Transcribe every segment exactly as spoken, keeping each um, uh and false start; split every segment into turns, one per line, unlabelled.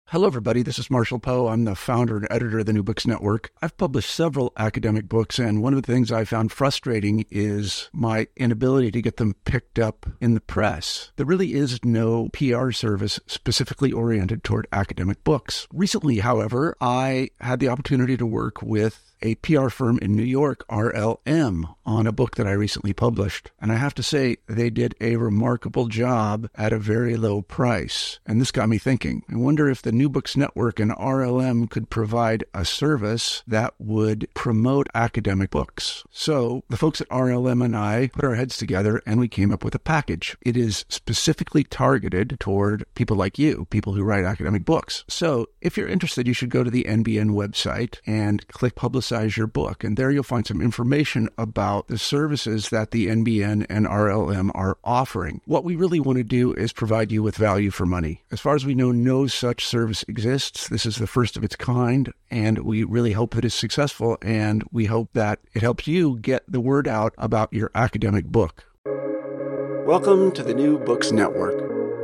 Hello, everybody. This is Marshall Poe. I'm the founder and editor of the New Books Network. I've published several academic books, and one of the things I found frustrating is my inability to get them picked up in the press. There really is no P R service specifically oriented toward academic books. Recently, however, I had the opportunity to work with a P R firm in New York, R L M, on a book that I recently published. And I have to say, they did a remarkable job at a very low price. And this got me thinking. I wonder if the New Books Network and R L M could provide a service that would promote academic books. So the folks at R L M and I put our heads together and we came up with a package. It is specifically targeted toward people like you, people who write academic books. So if you're interested, you should go to the N B N website and click Publicize your book. And there you'll find some information about the services that the N B N and R L M are offering. What we really want to do is provide you with value for money. As far as we know, no such service exists. This is the first of its kind, and we really hope that it's successful, and we hope that it helps you get the word out about your academic book. Welcome to the New Books Network.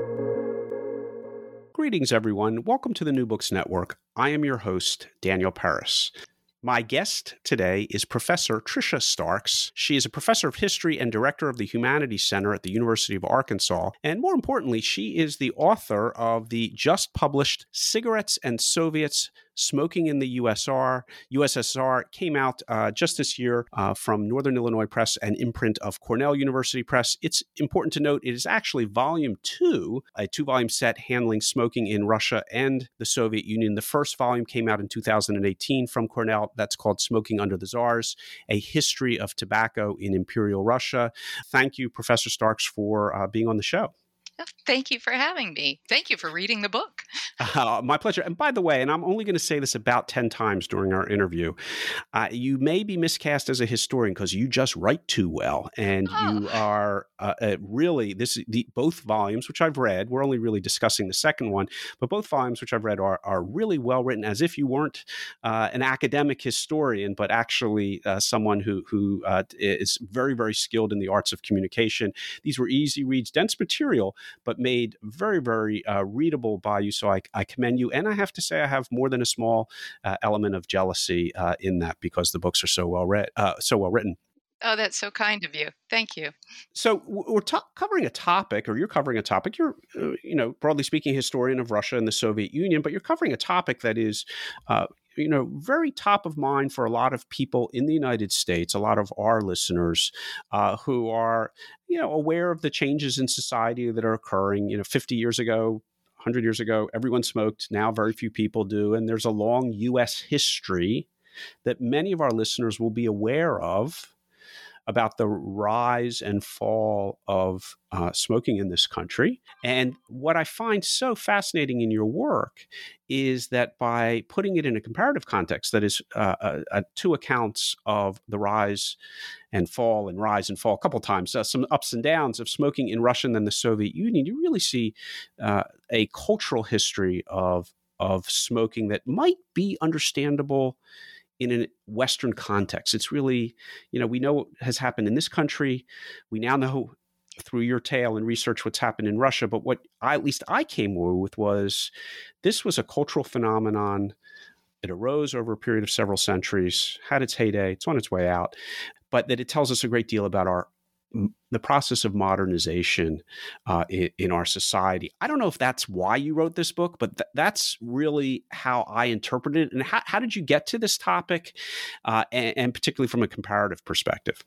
Greetings, everyone. Welcome to the New Books Network. I am your host, Daniel Paris. My guest today is Professor Tricia Starks. She is a professor of history and director of the Humanities Center at the University of Arkansas. And more importantly, she is the author of the just published Cigarettes and Soviets, Smoking in the U S R, U S S R. It came out uh, just this year uh, from Northern Illinois Press and imprint of Cornell University Press. It's important to note it is actually volume two, a two-volume set handling smoking in Russia and the Soviet Union. The first volume came out in two thousand eighteen from Cornell. That's called Smoking Under the Tsars, A History of Tobacco in Imperial Russia. Thank you, Professor Starks, for uh, being on the show.
Thank you for having me. Thank you for reading the book.
Uh, my pleasure. And by the way, and I'm only going to say this about ten times during our interview, uh, you may be miscast as a historian because you just write too well. And oh. you are uh, uh, really, this the, both volumes, which I've read, we're only really discussing the second one, but both volumes, which I've read, are, are really well written, as if you weren't uh, an academic historian, but actually uh, someone who, who uh, is very, very skilled in the arts of communication. These were easy reads, dense material, but made very, very uh, readable by you. So I, I commend you. And I have to say, I have more than a small uh, element of jealousy uh, in that because the books are so well read, uh, so well written.
Oh, that's so kind of you. Thank you.
So we're to- covering a topic, or you're covering a topic. You're, uh, you know, broadly speaking, historian of Russia and the Soviet Union, but you're covering a topic that is, uh, you know, very top of mind for a lot of people in the United States, a lot of our listeners uh, who are, you know, aware of the changes in society that are occurring. You know, fifty years ago, one hundred years ago, everyone smoked. Now very few people do. And there's a long U S history that many of our listeners will be aware of about the rise and fall of uh, smoking in this country. And what I find so fascinating in your work is that by putting it in a comparative context, that is uh, uh, uh, two accounts of the rise and fall and rise and fall a couple of times, uh, some ups and downs of smoking in Russia and then the Soviet Union, you really see uh, a cultural history of, of smoking that might be understandable in a Western context. It's really, you know, we know what has happened in this country. We now know through your tale and research what's happened in Russia. But what I, at least I came away with was this was a cultural phenomenon. It arose over a period of several centuries, had its heyday, it's on its way out, but that it tells us a great deal about our the process of modernization uh, in, in our society. I don't know if that's why you wrote this book, but th- that's really how I interpret it. And how, how did you get to this topic, uh, and, and particularly from a comparative perspective?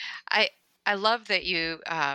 I I love that you uh,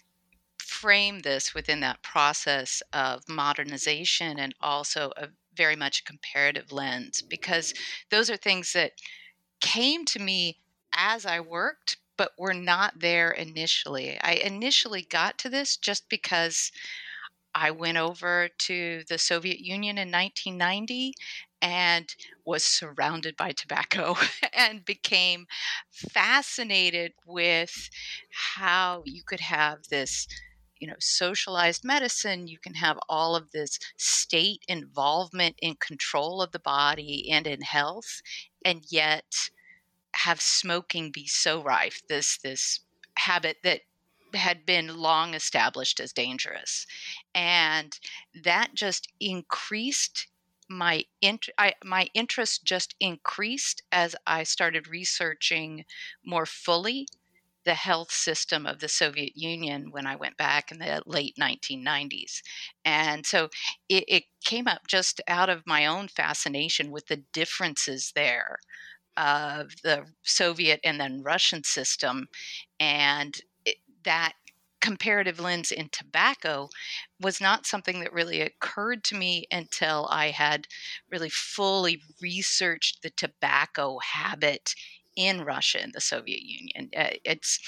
frame this within that process of modernization and also a very much comparative lens, because those are things that came to me as I worked, but were not there initially. I initially got to this just because I went over to the Soviet Union in nineteen ninety and was surrounded by tobacco and became fascinated with how you could have this, you know, socialized medicine. You can have all of this state involvement in control of the body and in health, and yet have smoking be so rife, this this habit that had been long established as dangerous. And that just increased my int- I, my interest just increased as I started researching more fully the health system of the Soviet Union when I went back in the late nineteen nineties. And so it, it came up just out of my own fascination with the differences there of the Soviet and then Russian system. And it, that comparative lens in tobacco was not something that really occurred to me until I had really fully researched the tobacco habit in Russia and the Soviet Union. Uh, it's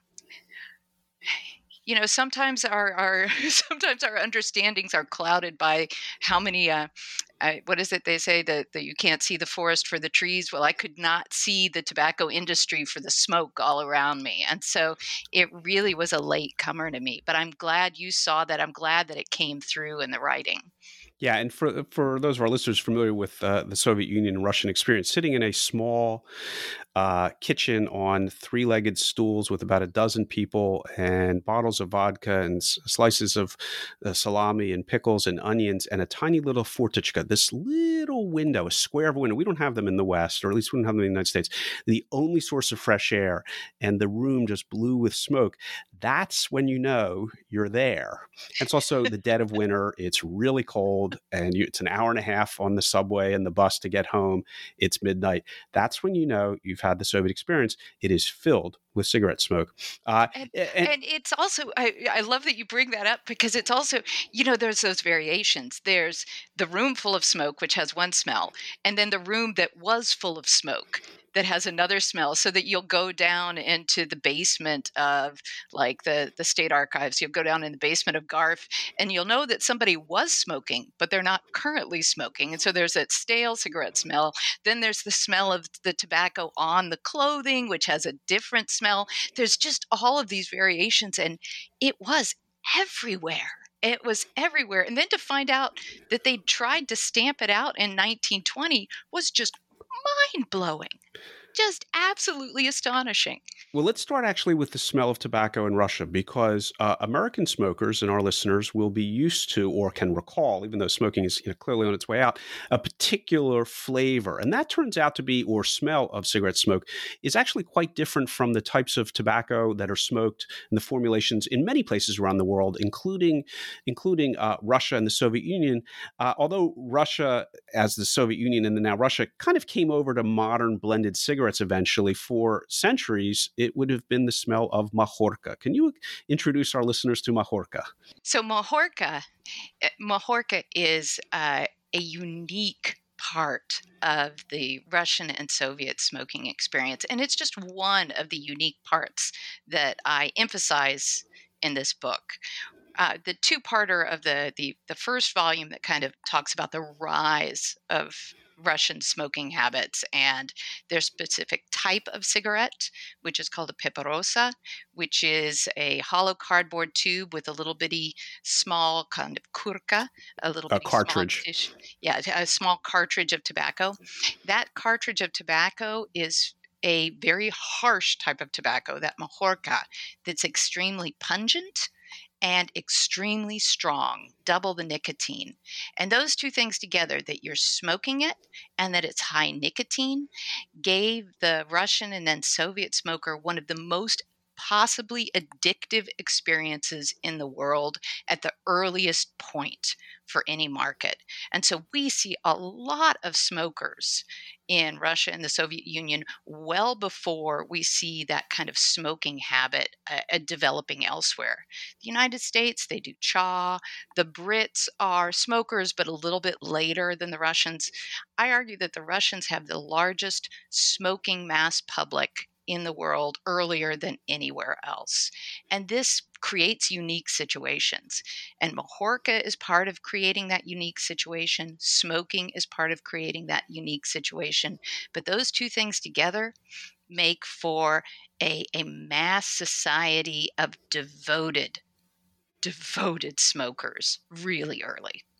you know sometimes our, our sometimes our understandings are clouded by how many uh, I, what is it they say that, that you can't see the forest for the trees. Well, I could not see the tobacco industry for the smoke all around me, and so it really was a late comer to me, but I'm glad you saw that. I'm glad that it came through in the writing.
Yeah, and for for those of our listeners familiar with uh, the Soviet Union and Russian experience, sitting in a small uh, kitchen on three-legged stools with about a dozen people and bottles of vodka and s- slices of uh, salami and pickles and onions and a tiny little furtichka, this little window, a square of a window. We don't have them in the West, or at least we don't have them in the United States. The only source of fresh air, and the room just blew with smoke. That's when you know you're there. It's also the dead of winter. It's really cold, and you, it's an hour and a half on the subway and the bus to get home. It's midnight. That's when you know you've had the Soviet experience. It is filled with cigarette smoke. Uh,
And,
and
and it's also, I, I love that you bring that up, because it's also, you know, there's those variations. There's the room full of smoke, which has one smell, and then the room that was full of smoke that has another smell, so that you'll go down into the basement of like the, the state archives. You'll go down in the basement of Garf, and you'll know that somebody was smoking, but they're not currently smoking. And so there's that stale cigarette smell. Then there's the smell of the tobacco on the clothing, which has a different smell. There's just all of these variations, and it was everywhere. It was everywhere. And then to find out that they tried to stamp it out in nineteen twenty was just mind blowing, just absolutely astonishing.
Well, let's start actually with the smell of tobacco in Russia, because uh, American smokers and our listeners will be used to, or can recall, even though smoking is you know, clearly on its way out, a particular flavor. And that turns out to be, or smell of cigarette smoke, is actually quite different from the types of tobacco that are smoked and the formulations in many places around the world, including, including uh, Russia and the Soviet Union. Uh, although Russia, as the Soviet Union and then now Russia, kind of came over to modern blended cigarettes eventually, for centuries, it would have been the smell of Mahorka. Can you introduce our listeners to Mahorka?
So Mahorka, eh, Mahorka is uh, a unique part of the Russian and Soviet smoking experience, and it's just one of the unique parts that I emphasize in this book. Uh, the two-parter of the, the the first volume that kind of talks about the rise of Russian smoking habits and their specific type of cigarette, which is called a paparosa, which is a hollow cardboard tube with a little bitty small kind of kurka, a little
A
bitty small
cartridge.
dish, yeah, a small cartridge of tobacco. That cartridge of tobacco is a very harsh type of tobacco, that mahorka, that's extremely pungent and extremely strong, double the nicotine. And those two things together, that you're smoking it and that it's high nicotine, gave the Russian and then Soviet smoker one of the most possibly addictive experiences in the world at the earliest point for any market. And so we see a lot of smokers in Russia and the Soviet Union well before we see that kind of smoking habit uh, uh, developing elsewhere. The United States, they do cha. The Brits are smokers, but a little bit later than the Russians. I argue that the Russians have the largest smoking mass public in the world earlier than anywhere else. And this creates unique situations. And Mahorka is part of creating that unique situation. Smoking is part of creating that unique situation. But those two things together make for a, a mass society of devoted, devoted smokers really early.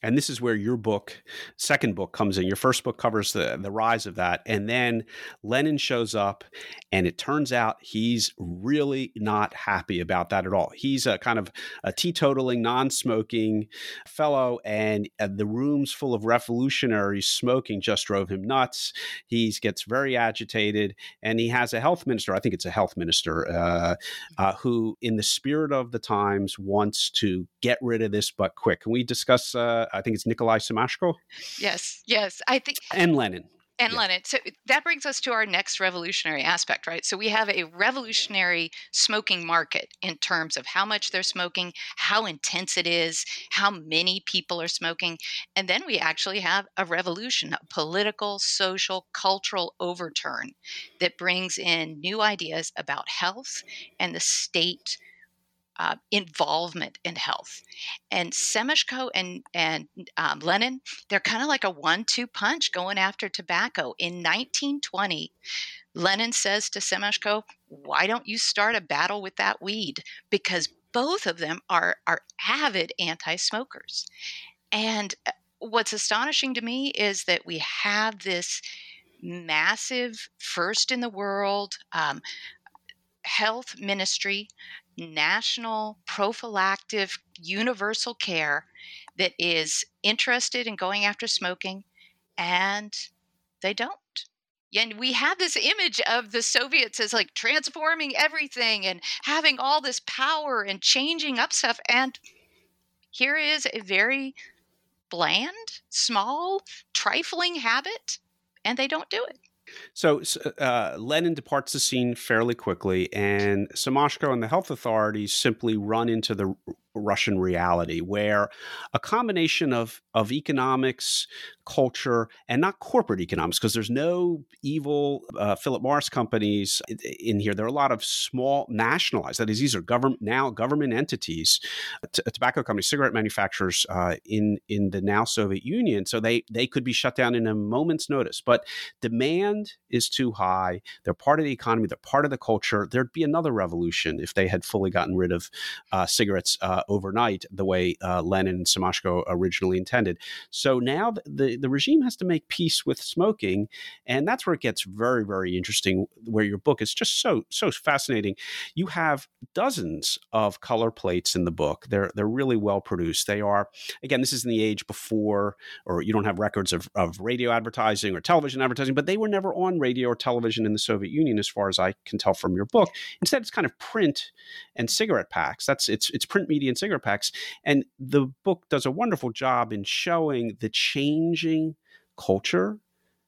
And this is where your book, second book, comes in. Your first book covers the, the rise of that. And then Lenin shows up, and it turns out he's really not happy about that at all. He's a kind of a teetotaling, non-smoking fellow, and uh, the rooms full of revolutionaries smoking just drove him nuts. He gets very agitated, and he has a health minister, I think it's a health minister, uh, uh, who, in the spirit of the times, wants to get rid of this, but quick. Can we discuss, uh, I think it's Nikolai Semashko?
Yes, yes. I think
And Lenin.
And
Yeah.
Lenin. So that brings us to our next revolutionary aspect, right? So we have a revolutionary smoking market in terms of how much they're smoking, how intense it is, how many people are smoking. And then we actually have a revolution, a political, social, cultural overturn that brings in new ideas about health and the state Uh, involvement in health. And Semashko and and um, Lenin, they're kind of like a one-two punch going after tobacco. In nineteen twenty, Lenin says to Semashko, "Why don't you start a battle with that weed?" Because both of them are are avid anti-smokers. And uh, what's astonishing to me is that we have this massive, first in the world, um, health ministry, national prophylactic universal care that is interested in going after smoking, and they don't. And we have this image of the Soviets as like transforming everything and having all this power and changing up stuff. And here is a very bland, small, trifling habit, and they don't do it.
So uh, Lenin departs the scene fairly quickly, and Semashko and the health authorities simply run into the Russian reality, where a combination of, of economics, culture, and not corporate economics, because there's no evil uh, Philip Morris companies in here. There are a lot of small nationalized, that is, these are government now government entities, t- tobacco companies, cigarette manufacturers uh, in in the now Soviet Union. So they they could be shut down in a moment's notice. But demand is too high. They're part of the economy. They're part of the culture. There'd be another revolution if they had fully gotten rid of uh, cigarettes uh, overnight, the way uh, Lenin and Semashko originally intended. So now the, the regime has to make peace with smoking, and that's where it gets very, very interesting, where your book is just so so fascinating. You have dozens of color plates in the book. They're they're really well produced. They are, again, this is in the age before, or you don't have records of, of radio advertising or television advertising, but they were never on radio or television in the Soviet Union, as far as I can tell from your book. Instead, it's kind of print and cigarette packs. That's it's it's print media and cigarette packs. And the book does a wonderful job in showing the changing culture,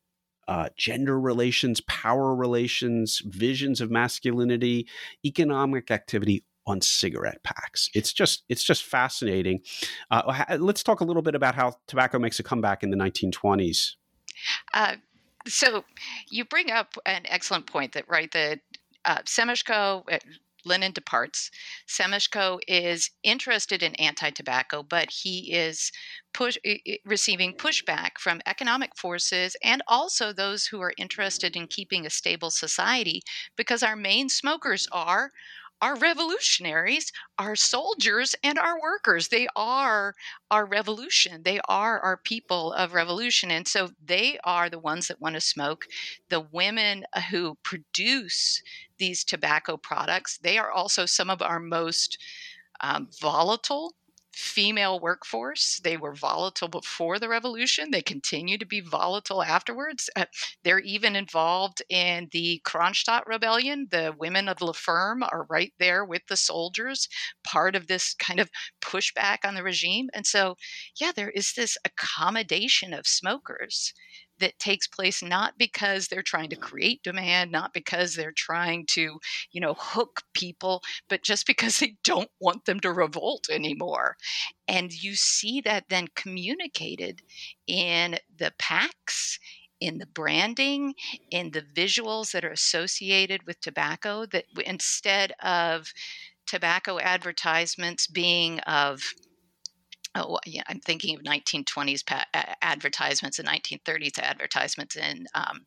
uh, gender relations, power relations, visions of masculinity, economic activity on cigarette packs. It's just it's just fascinating. Uh, let's talk a little bit about how tobacco makes a comeback in the nineteen twenties.
Uh, so you bring up an excellent point that, right, that uh, Semashko, uh, Lenin departs. Semashko is interested in anti-tobacco, but he is push, receiving pushback from economic forces and also those who are interested in keeping a stable society, because our main smokers are our revolutionaries, our soldiers, and our workers. They are our revolution. They are our people of revolution. And so they are the ones that want to smoke. The women who produce these tobacco products, they are also some of our most um, volatile female workforce. They were volatile before the revolution. They continue to be volatile afterwards. Uh, they're even involved in the Kronstadt rebellion. The women of La Ferme are right there with the soldiers, part of this kind of pushback on the regime. And so, yeah, there is this accommodation of smokers that takes place not because they're trying to create demand, not because they're trying to, you know, hook people, but just because they don't want them to revolt anymore. And you see that then communicated in the packs, in the branding, in the visuals that are associated with tobacco, that instead of tobacco advertisements being of, oh, yeah, I'm thinking of nineteen twenties pa- advertisements and nineteen thirties advertisements in um,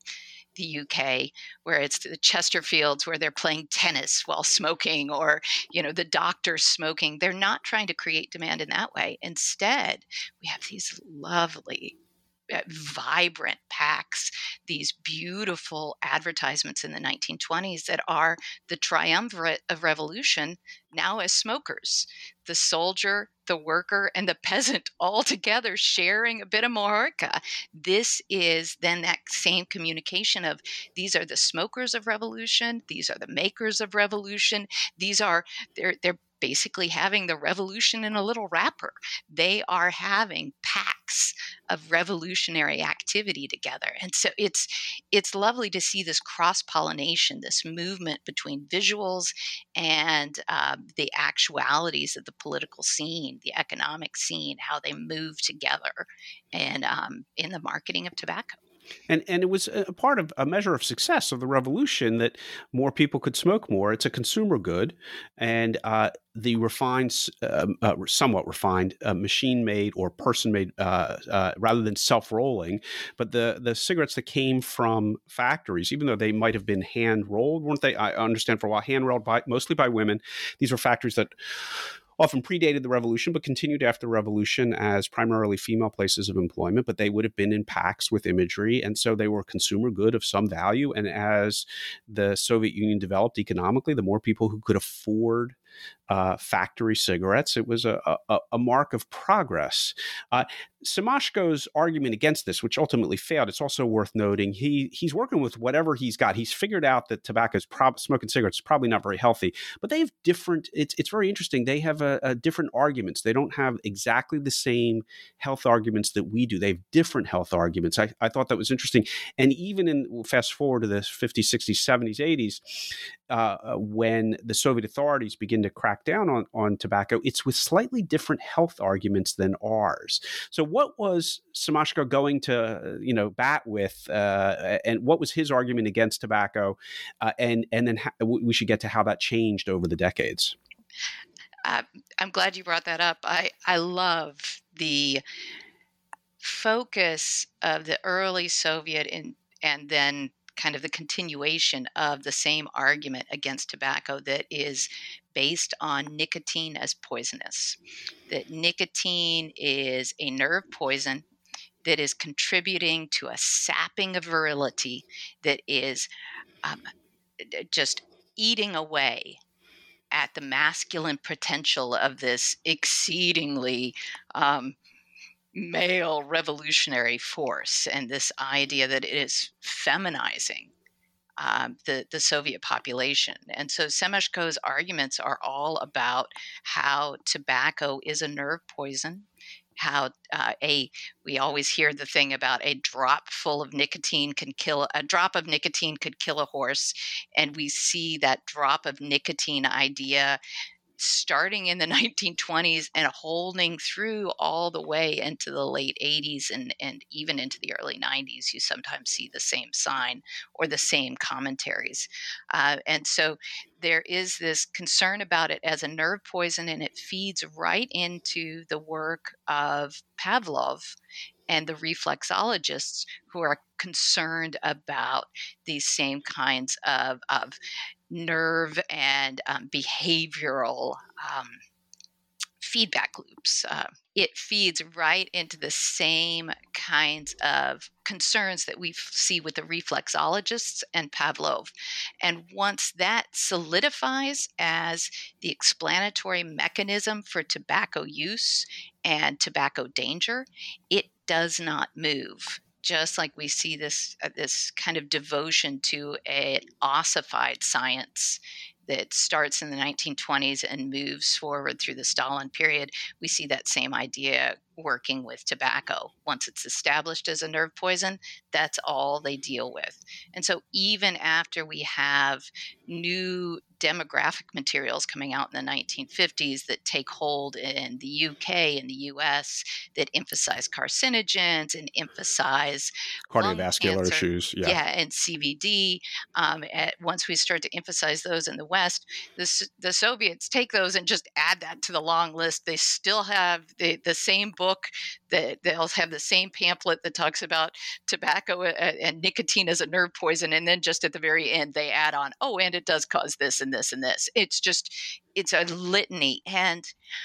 the U K, where it's the Chesterfields where they're playing tennis while smoking, or, you know, the doctors smoking. They're not trying to create demand in that way. Instead, we have these lovely, uh, vibrant packs, these beautiful advertisements in the nineteen twenties that are the triumvirate of revolution now as smokers. The soldier, the worker, and the peasant all together sharing a bit of Majorca. This is then that same communication of these are the smokers of revolution, these are the makers of revolution, these are, they're, they're basically having the revolution in a little wrapper. They are having packs of revolutionary activity together. And so it's it's lovely to see this cross-pollination, this movement between visuals and uh, the actualities of the political scene, the economic scene, how they move together, and um, in the marketing of tobacco.
And and it was a part of a measure of success of the revolution that more people could smoke more. It's a consumer good, and uh, the refined, uh, uh, somewhat refined, uh, machine-made or person-made, uh, uh, rather than self-rolling, but the the cigarettes that came from factories, even though they might have been hand-rolled, weren't they? I understand for a while hand-rolled by mostly by women. These were factories that often predated the revolution, but continued after the revolution as primarily female places of employment, but they would have been in packs with imagery. And so they were a consumer good of some value. And as the Soviet Union developed economically, the more people who could afford uh, factory cigarettes, it was a, a, a mark of progress. Uh, Semashko's argument against this, which ultimately failed, it's also worth noting, he he's working with whatever he's got. He's figured out that tobacco is prob- smoking cigarettes is probably not very healthy, but they have different, it's it's very interesting. They have a, a different arguments. They don't have exactly the same health arguments that we do. They have different health arguments. I, I thought that was interesting. And even in, we'll fast forward to the fifties, sixties, seventies, eighties, uh, when the Soviet authorities begin to crack down on, on tobacco, it's with slightly different health arguments than ours. So what was Semashko going to, you know, bat with, uh, and what was his argument against tobacco? Uh, and, and then ha- we should get to how that changed over the decades.
Uh, I'm glad you brought that up. I, I love the focus of the early Soviet in, and then kind of the continuation of the same argument against tobacco that is based on nicotine as poisonous. That nicotine is a nerve poison that is contributing to a sapping of virility that is um, just eating away at the masculine potential of this exceedingly um, male revolutionary force, and this idea that it is feminizing um, the, the Soviet population. And so Semashko's arguments are all about how tobacco is a nerve poison, how uh, a we always hear the thing about a drop full of nicotine can kill a drop of nicotine could kill a horse, and we see that drop of nicotine idea starting in the nineteen twenties and holding through all the way into the late eighties and, and even into the early nineties. You sometimes see the same sign or the same commentaries. Uh, and so there is this concern about it as a nerve poison, and it feeds right into the work of Pavlov and the reflexologists who are concerned about these same kinds of, of nerve and um, behavioral um, feedback loops. Uh, it feeds right into the same kinds of concerns that we see with the reflexologists and Pavlov. And once that solidifies as the explanatory mechanism for tobacco use and tobacco danger, it does not move. Just like we see this uh, this kind of devotion to an ossified science that starts in the nineteen twenties and moves forward through the Stalin period, we see that same idea working with tobacco. Once it's established as a nerve poison, that's all they deal with. And so even after we have new demographic materials coming out in the nineteen fifties that take hold in the U K and the U S that emphasize carcinogens and emphasize
cardiovascular issues, yeah,
yeah, and C V D. Um, at, once we start to emphasize those in the West, the, the Soviets take those and just add that to the long list. They still have the, the same book book that they'll have the same pamphlet that talks about tobacco and, and nicotine as a nerve poison. And then just at the very end, they add on, oh, and it does cause this and this and this. It's just, it's a litany. And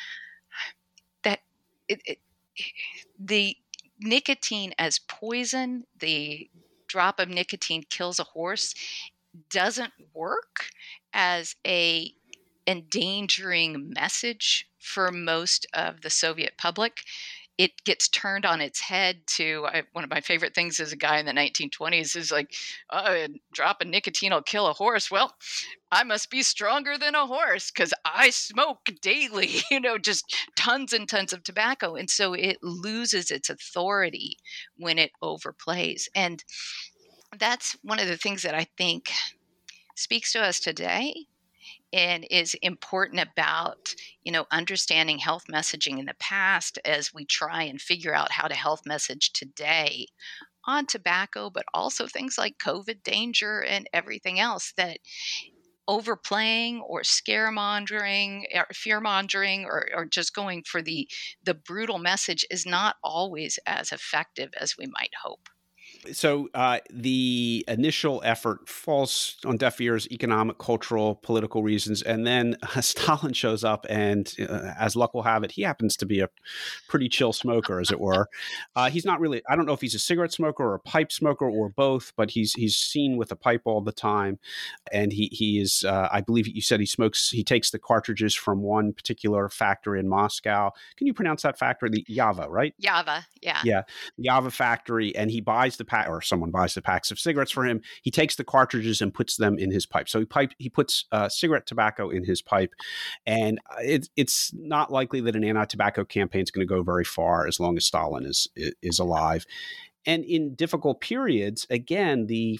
that it, it, the nicotine as poison, the drop of nicotine kills a horse, doesn't work as a endangering message for most of the Soviet public. It gets turned on its head to I, one of my favorite things as a guy in the nineteen twenties is like, oh, a drop of nicotine will kill a horse. Well, I must be stronger than a horse because I smoke daily, you know, just tons and tons of tobacco. And so it loses its authority when it overplays. And that's one of the things that I think speaks to us today and is important about, you know, understanding health messaging in the past as we try and figure out how to health message today on tobacco, but also things like COVID danger and everything else, that overplaying or scaremongering or fear-mongering or, or just going for the the brutal message is not always as effective as we might hope.
So uh, the initial effort falls on deaf ears, economic, cultural, political reasons. And then uh, Stalin shows up and uh, as luck will have it, he happens to be a pretty chill smoker, as it were. Uh, he's not really, I don't know if he's a cigarette smoker or a pipe smoker or both, but he's he's seen with a pipe all the time. And he, he is, uh, I believe you said he smokes, he takes the cartridges from one particular factory in Moscow. Can you pronounce that factory? The Yava, right?
Yava, yeah.
Yeah, the Yava factory. And he buys the pack, or someone buys the packs of cigarettes for him. He takes the cartridges and puts them in his pipe. So he pipe he puts uh, cigarette tobacco in his pipe, and it, it's not likely that an anti-tobacco campaign is going to go very far as long as Stalin is is alive. And in difficult periods, again, the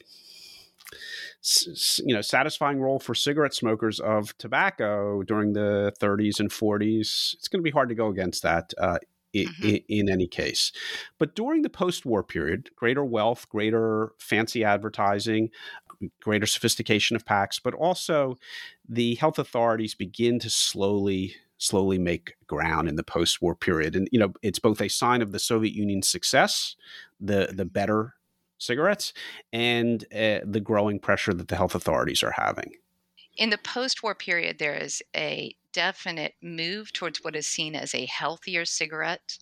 you know satisfying role for cigarette smokers of tobacco during the thirties and forties, it's going to be hard to go against that. Uh, Mm-hmm. In, in any case. But during the post-war period, greater wealth, greater fancy advertising, greater sophistication of packs, but also the health authorities begin to slowly, slowly make ground in the post-war period. And, you know, it's both a sign of the Soviet Union's success, the, the better cigarettes, and uh, the growing pressure that the health authorities are having.
In the post-war period, there is a definite move towards what is seen as a healthier cigarette,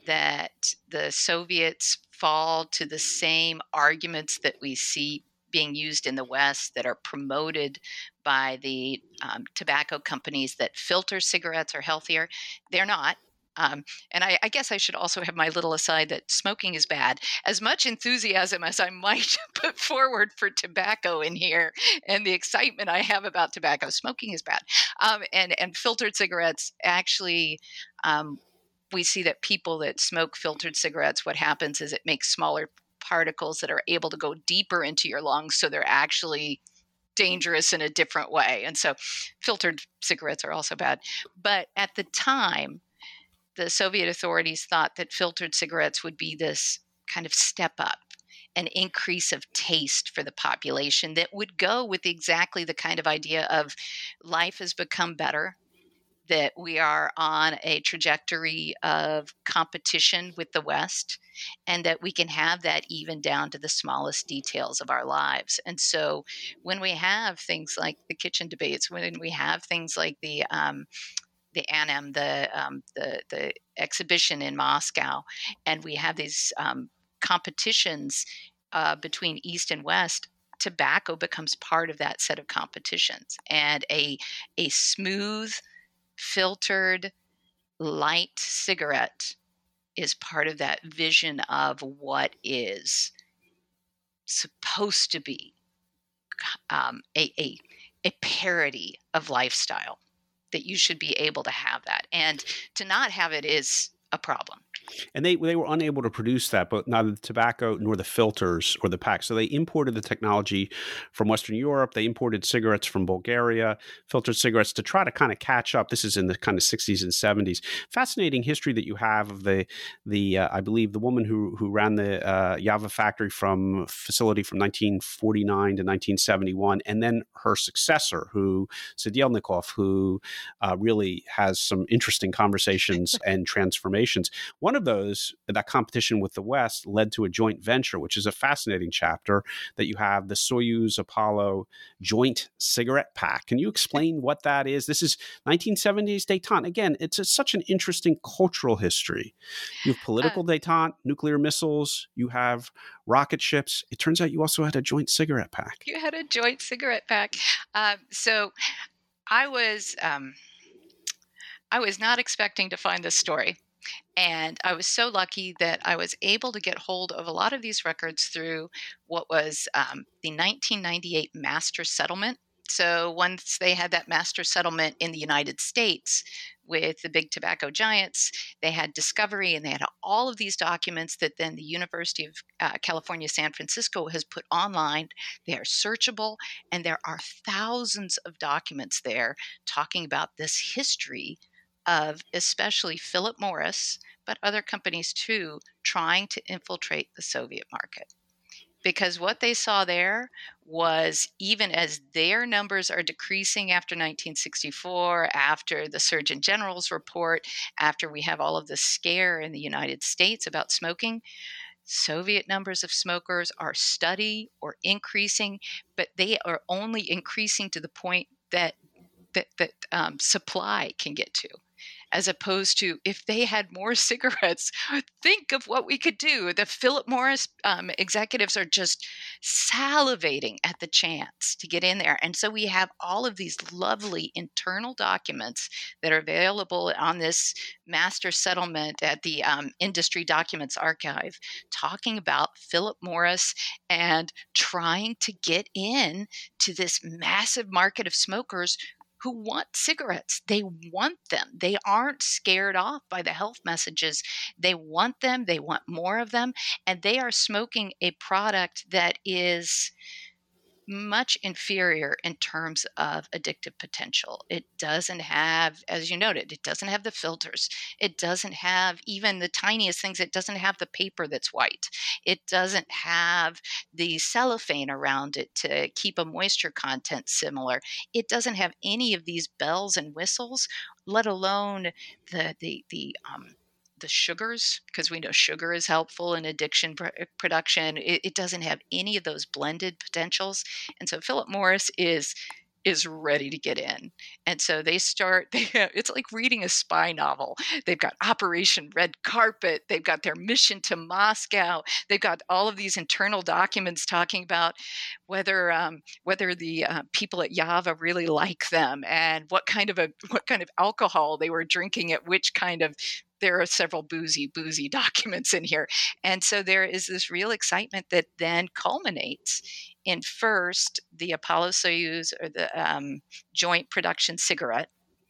that the Soviets fall to the same arguments that we see being used in the West that are promoted by the um, tobacco companies, that filter cigarettes are healthier. They're not. Um, and I, I guess I should also have my little aside that smoking is bad. As much enthusiasm as I might put forward for tobacco in here and the excitement I have about tobacco, smoking is bad. Um, and, and filtered cigarettes, actually, um, we see that people that smoke filtered cigarettes, what happens is it makes smaller particles that are able to go deeper into your lungs. So they're actually dangerous in a different way. And so filtered cigarettes are also bad. But at the time, the Soviet authorities thought that filtered cigarettes would be this kind of step up, an increase of taste for the population that would go with exactly the kind of idea of life has become better, that we are on a trajectory of competition with the West, and that we can have that even down to the smallest details of our lives. And so when we have things like the kitchen debates, when we have things like the um, the A N E M, the, um, the the exhibition in Moscow, and we have these um, competitions uh, between East and West, tobacco becomes part of that set of competitions. And a a smooth, filtered, light cigarette is part of that vision of what is supposed to be um, a, a a parody of lifestyle, that you should be able to have that. And to not have it is a problem.
And they they were unable to produce that, but neither the tobacco nor the filters or the packs. So they imported the technology from Western Europe. They imported cigarettes from Bulgaria, filtered cigarettes, to try to kind of catch up. This is in the kind of sixties and seventies. Fascinating history that you have of the the uh, I believe the woman who who ran the uh, Yava factory from facility from nineteen forty-nine to nineteen seventy-one, and then her successor, who Sadielnikov, who uh, really has some interesting conversations and transformations. One one of those, that competition with the West, led to a joint venture, which is a fascinating chapter, that you have the Soyuz Apollo joint cigarette pack. Can you explain what that is? This is nineteen seventies détente. Again, it's a, such an interesting cultural history. You have political
Uh,
détente, nuclear missiles, you have rocket ships. It turns out you also had a joint cigarette pack.
you had a joint cigarette pack. Um, so I was um, I was not expecting to find this story. And I was so lucky that I was able to get hold of a lot of these records through what was um, the nineteen ninety-eight master settlement. So once they had that master settlement in the United States with the big tobacco giants, they had discovery and they had all of these documents that then the University of uh, California, San Francisco has put online. They are searchable, and there are thousands of documents there talking about this history of especially Philip Morris, but other companies too, trying to infiltrate the Soviet market. Because what they saw there was, even as their numbers are decreasing after nineteen sixty-four, after the Surgeon General's report, after we have all of this scare in the United States about smoking, Soviet numbers of smokers are steady or increasing, but they are only increasing to the point that that, that um, supply can get to. As opposed to, if they had more cigarettes, think of what we could do. The Philip Morris um, executives are just salivating at the chance to get in there. And so we have all of these lovely internal documents that are available on this master settlement at the um, Industry Documents Archive, talking about Philip Morris and trying to get in to this massive market of smokers who want cigarettes. They want them. They aren't scared off by the health messages. They want them. They want more of them. And they are smoking a product that is much inferior in terms of addictive potential. It doesn't have, as you noted, it doesn't have the filters. It doesn't have even the tiniest things. It doesn't have the paper that's white. It doesn't have the cellophane around it to keep a moisture content similar. It doesn't have any of these bells and whistles, let alone the the the um the sugars, because we know sugar is helpful in addiction pr- production. It, it doesn't have any of those blended potentials. And so Philip Morris is is ready to get in. And so they start, they have, it's like reading a spy novel. They've got Operation Red Carpet. They've got their mission to Moscow. They've got all of these internal documents talking about whether um, whether the uh, people at Java really like them, and what kind of a what kind of alcohol they were drinking at which kind of. There are several boozy, boozy documents in here. And so there is this real excitement that then culminates in first the Apollo Soyuz, or the um, joint production cigarette,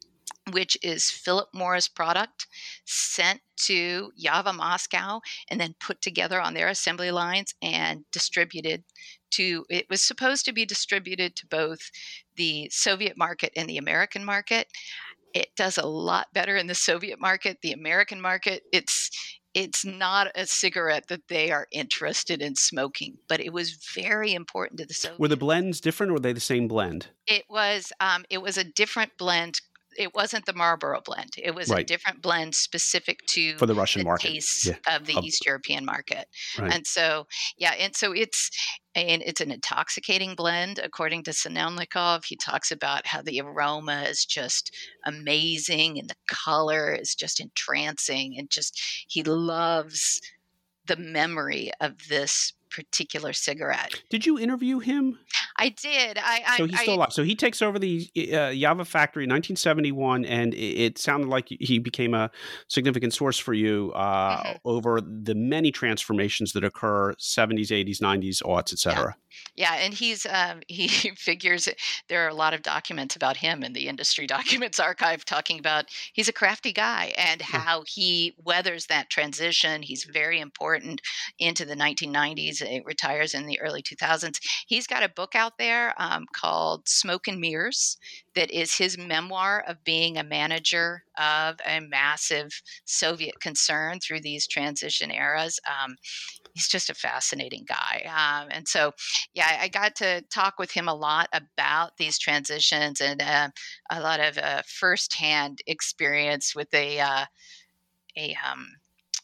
which is Philip Morris product sent to Java, Moscow, and then put together on their assembly lines and distributed to, it was supposed to be distributed to both the Soviet market and the American market. It does a lot better in the Soviet market. The American market, it's it's not a cigarette that they are interested in smoking, but it was very important to the Soviets.
Were the blends different, or were they the same blend?
It was um, it was a different blend. It wasn't the Marlboro blend. It was
Right.
a different blend specific to
For the Russian
the
market.
tastes
Yeah.
of the
Of-
East European market.
Right.
And so, yeah, and so it's and it's an intoxicating blend, according to Sinelnikov. He talks about how the aroma is just amazing and the color is just entrancing, and just he loves the memory of this particular cigarette.
Did you interview him?
I did. I, I
So he's still
I,
alive. So he takes over the uh, Java factory in nineteen seventy-one, and it, it sounded like he became a significant source for you uh,
Mhm.
over the many transformations that occur seventies, eighties, nineties, aughts, et cetera.
Yeah, and he's um, he figures there are a lot of documents about him in the Industry Documents Archive talking about he's a crafty guy and how he weathers that transition. He's very important into the nineteen nineties. It retires in the early two thousands. He's got a book out there um, called Smoke and Mirrors that is his memoir of being a manager of a massive Soviet concern through these transition eras. Um, he's just a fascinating guy. Um, and so, yeah, I got to talk with him a lot about these transitions, and uh, a lot of uh, firsthand experience with a, uh, a um,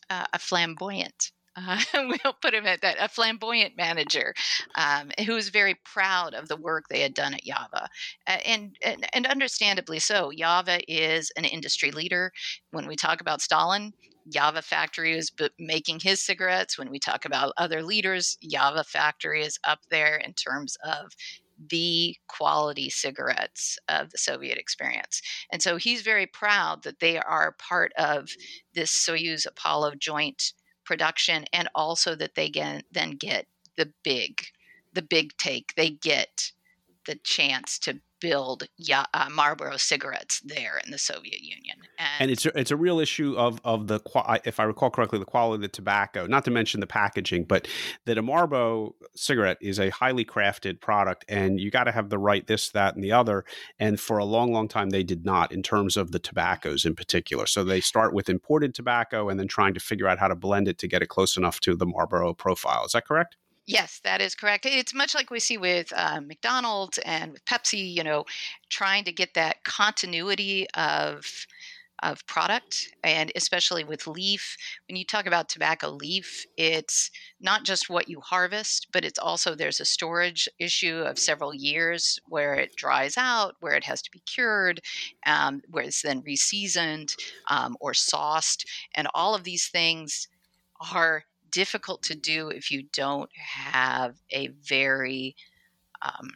uh, a flamboyant. Uh, we'll put him at that, a flamboyant manager um, who was very proud of the work they had done at Java. Uh, and, and, and understandably so. Java is an industry leader. When we talk about Stalin, Java Factory is b- making his cigarettes. When we talk about other leaders, Java Factory is up there in terms of the quality cigarettes of the Soviet experience. And so he's very proud that they are part of this Soyuz Apollo joint production, and also that they get, then get the big, the big take. They get the chance to build yeah, uh, Marlboro cigarettes there in the Soviet Union. And,
and it's a, it's a real issue of of the, if I recall correctly, the quality of the tobacco, not to mention the packaging, but that a Marlboro cigarette is a highly crafted product, and you got to have the right this, that, and the other. And for a long, long time, they did not, in terms of the tobaccos in particular. So they start with imported tobacco and then trying to figure out how to blend it to get it close enough to the Marlboro profile. Is that correct?
Yes, that is correct. It's much like we see with uh, McDonald's and with Pepsi, you know, trying to get that continuity of of product, and especially with leaf. When you talk about tobacco leaf, it's not just what you harvest, but it's also there's a storage issue of several years where it dries out, where it has to be cured, um, where it's then reseasoned um, or sauced, and all of these things are difficult to do if you don't have a very um,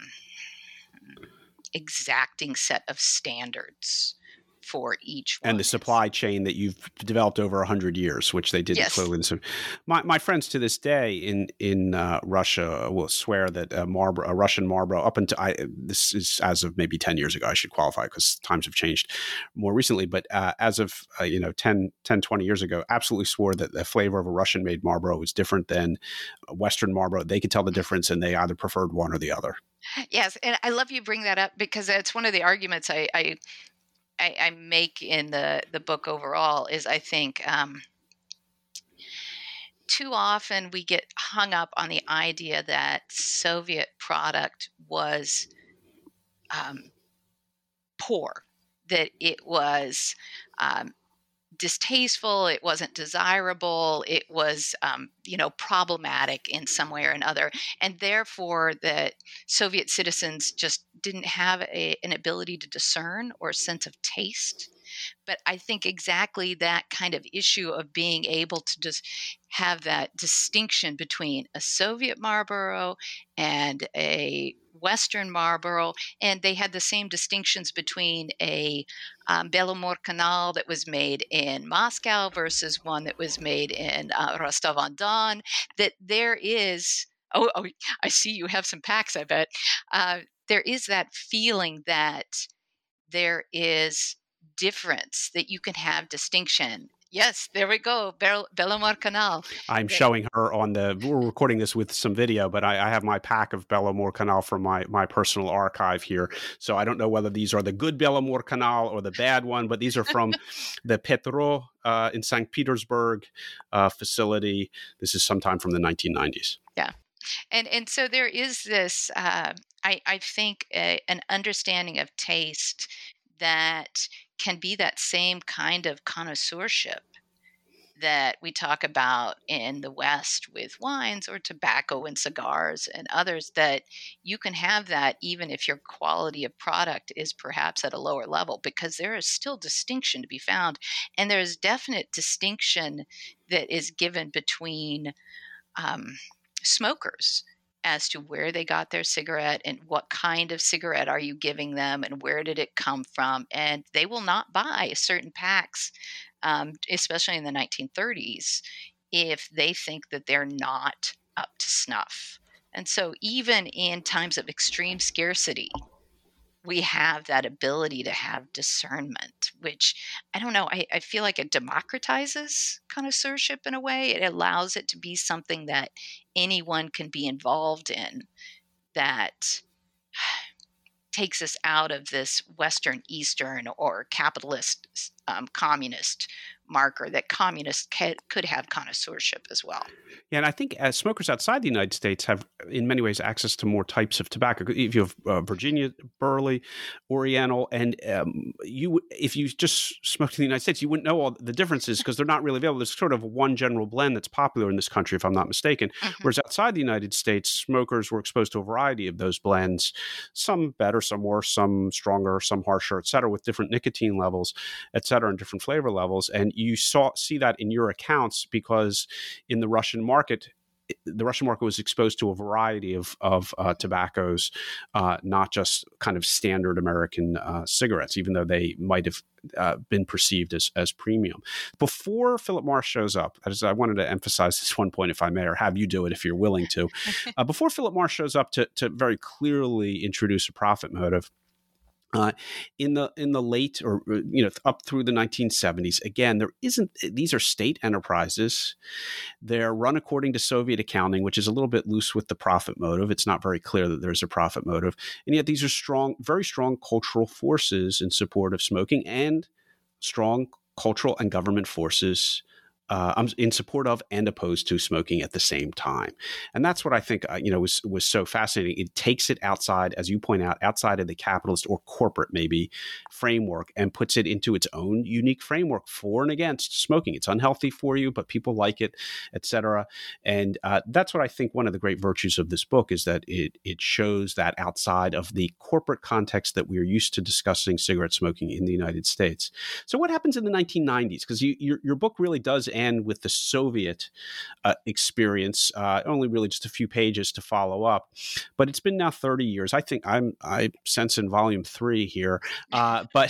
exacting set of standards for each one.
And the supply chain that you've developed over one hundred years, which they didn't
yes.
clearly. My, my friends to this day in in uh, Russia will swear that a, Marlboro, a Russian Marlboro, up until I, this is as of maybe ten years ago, I should qualify because times have changed more recently, but uh, as of uh, you know ten, ten, twenty years ago, absolutely swore that the flavor of a Russian made Marlboro was different than a Western Marlboro. They could tell the difference, and they either preferred one or the other.
Yes, and I love you bring that up because it's one of the arguments I, I I, I make in the, the book overall is I think um, too often we get hung up on the idea that Soviet product was um, poor, that it was um, distasteful, it wasn't desirable, it was, um, you know, problematic in some way or another. And therefore that Soviet citizens just didn't have a, an ability to discern or sense of taste. But I think exactly that kind of issue of being able to just have that distinction between a Soviet Marlboro and a Western Marlboro, and they had the same distinctions between a um, Belomor-Canal that was made in Moscow versus one that was made in uh, Rostov-on-Don, that there is, oh, oh, I see you have some packs, I bet. Uh, there is that feeling that there is difference, that you can have distinction. Yes, there we go, Bel- Belomor-Canal.
I'm showing her on the, we're recording this with some video, but I, I have my pack of Belomor-Canal from my, my personal archive here. So I don't know whether these are the good Belomor-Canal or the bad one, but these are from the Petro uh, in Saint Petersburg uh, facility. This is sometime from the nineteen nineties.
Yeah. And and so there is this, uh, I, I think, a, an understanding of taste that can be that same kind of connoisseurship that we talk about in the West with wines or tobacco and cigars and others, that you can have that even if your quality of product is perhaps at a lower level, because there is still distinction to be found. And there's definite distinction that is given between um, smokers as to where they got their cigarette and what kind of cigarette are you giving them and where did it come from. And they will not buy certain packs, um, especially in the nineteen thirties, if they think that they're not up to snuff. And so even in times of extreme scarcity, we have that ability to have discernment, which I don't know, I, I feel like it democratizes connoisseurship in a way. It allows it to be something that anyone can be involved in, that takes us out of this Western, Eastern, or capitalist, um, communist marker that communists ca- could have connoisseurship as well.
Yeah, and I think as smokers outside the United States have, in many ways, access to more types of tobacco. If you have uh, Virginia Burley, Oriental, and um, you, if you just smoked in the United States, you wouldn't know all the differences because they're not really available. There's sort of one general blend that's popular in this country, if I'm not mistaken. Mm-hmm. Whereas outside the United States, smokers were exposed to a variety of those blends, some better, some worse, some stronger, some harsher, et cetera, with different nicotine levels, et cetera, and different flavor levels. And you saw see that in your accounts because in the Russian market, the Russian market was exposed to a variety of, of uh, tobaccos, uh, not just kind of standard American uh, cigarettes, even though they might have uh, been perceived as, as premium. Before Philip Morris shows up, as I wanted to emphasize this one point, if I may, or have you do it if you're willing to. Uh, before Philip Morris shows up to, to very clearly introduce a profit motive, Uh, in the in the late or you know up through the nineteen seventies, again, there isn't. These are state enterprises. They're run according to Soviet accounting, which is a little bit loose with the profit motive. It's not very clear that there's a profit motive, and yet these are strong, very strong cultural forces in support of smoking, and strong cultural and government forces Uh, in support of and opposed to smoking at the same time. And that's what I think, uh, you know, was was so fascinating. It takes it outside, as you point out, outside of the capitalist or corporate maybe framework and puts it into its own unique framework for and against smoking. It's unhealthy for you, but people like it, et cetera. And uh, that's what I think one of the great virtues of this book is that it it shows that outside of the corporate context that we're used to discussing cigarette smoking in the United States. So what happens in the nineteen nineties? Because you, your, your book really does end with the Soviet uh, experience, uh, only really just a few pages to follow up. But it's been now thirty years. I think I'm I sense in volume three here. Uh, but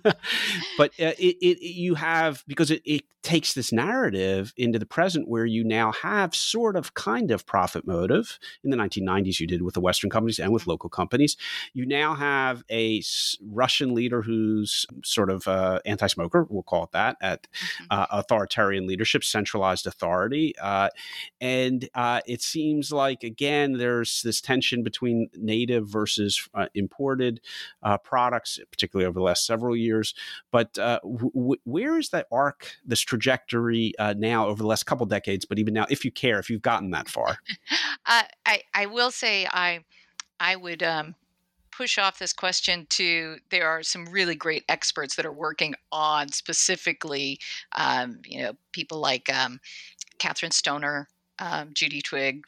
but uh, it, it, you have, because it, it takes this narrative into the present where you now have sort of kind of profit motive. In the nineteen nineties, you did with the Western companies and with local companies. You now have a Russian leader who's sort of uh, anti-smoker, we'll call it that, at uh, authoritarian leadership, centralized authority. Uh, and uh, it seems like, again, there's this tension between native versus uh, imported uh, products, particularly over the last several years. But uh, w- where is that arc, this trajectory uh, now over the last couple decades, but even now, if you care, if you've gotten that far?
uh, I, I will say I, I would um, push off this question to, there are some really great experts that are working on specifically, um, you know, people like um, Catherine Stoner, um, Judy Twigg,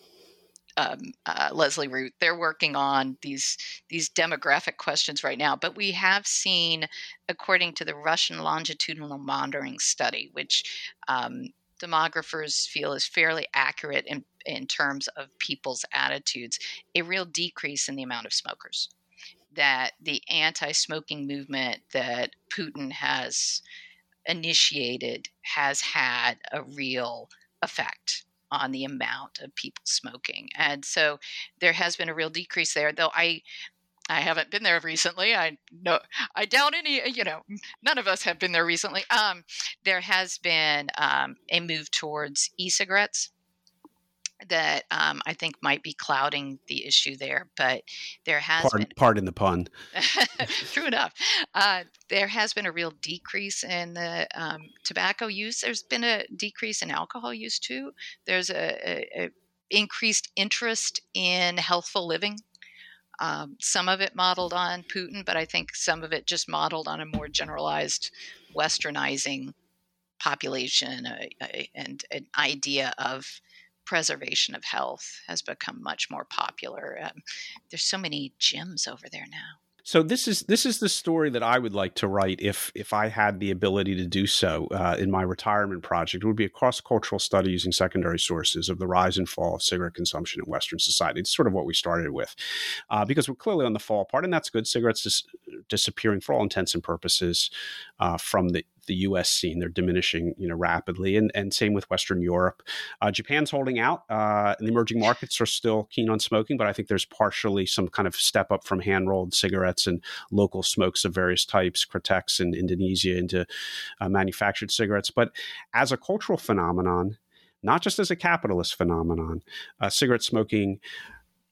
um, uh, Leslie Root. They're working on these these demographic questions right now. But we have seen, according to the Russian longitudinal monitoring study, which um, demographers feel is fairly accurate in, in terms of people's attitudes, a real decrease in the amount of smokers. That the anti-smoking movement that Putin has initiated has had a real effect on the amount of people smoking. And so there has been a real decrease there, though I I haven't been there recently. I know I doubt any, you know, none of us have been there recently. Um, there has been um, a move towards e-cigarettes that um, I think might be clouding the issue there, but there has
pardon,
been
pardon the pun.
True enough. Uh, there has been a real decrease in the um, tobacco use. There's been a decrease in alcohol use too. There's a, a, a increased interest in healthful living. Um, some of it modeled on Putin, but I think some of it just modeled on a more generalized westernizing population uh, and an idea of preservation of health has become much more popular. Um, there's so many gyms over there now.
So this is this is the story that I would like to write if if I had the ability to do so uh, in my retirement project. It would be a cross-cultural study using secondary sources of the rise and fall of cigarette consumption in Western society. It's sort of what we started with, uh, because we're clearly on the fall part, and that's good. Cigarettes dis- disappearing for all intents and purposes uh, from the the U S scene. They're diminishing, you know, rapidly, and and same with Western Europe. Uh, Japan's holding out, uh, and the emerging markets are still keen on smoking, but I think there's partially some kind of step up from hand-rolled cigarettes and local smokes of various types, Kretex in Indonesia, into uh, manufactured cigarettes. But as a cultural phenomenon, not just as a capitalist phenomenon, uh, cigarette smoking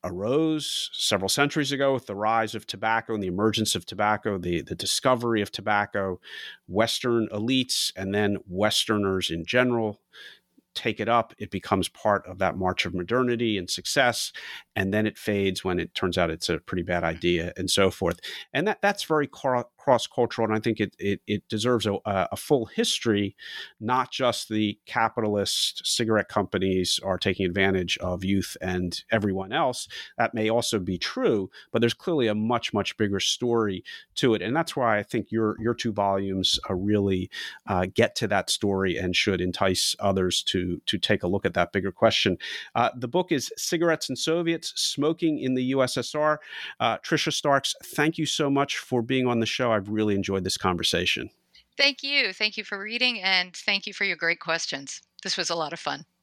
arose several centuries ago with the rise of tobacco and the emergence of tobacco, the, the discovery of tobacco. Western elites and then Westerners in general take it up. It becomes part of that march of modernity and success, and then it fades when it turns out it's a pretty bad idea, and so forth. And that that's very cor- cross-cultural, and I think it it, it deserves a, a full history, not just the capitalist cigarette companies are taking advantage of youth and everyone else. That may also be true, but there's clearly a much, much bigger story to it. And that's why I think your your two volumes uh, really uh, get to that story and should entice others to to take a look at that bigger question. Uh, the book is Cigarettes and Soviets, Smoking in the U S S R. Uh, Tricia Starks, thank you so much for being on the show. I've really enjoyed this conversation.
Thank you. Thank you for reading, and thank you for your great questions. This was a lot of fun.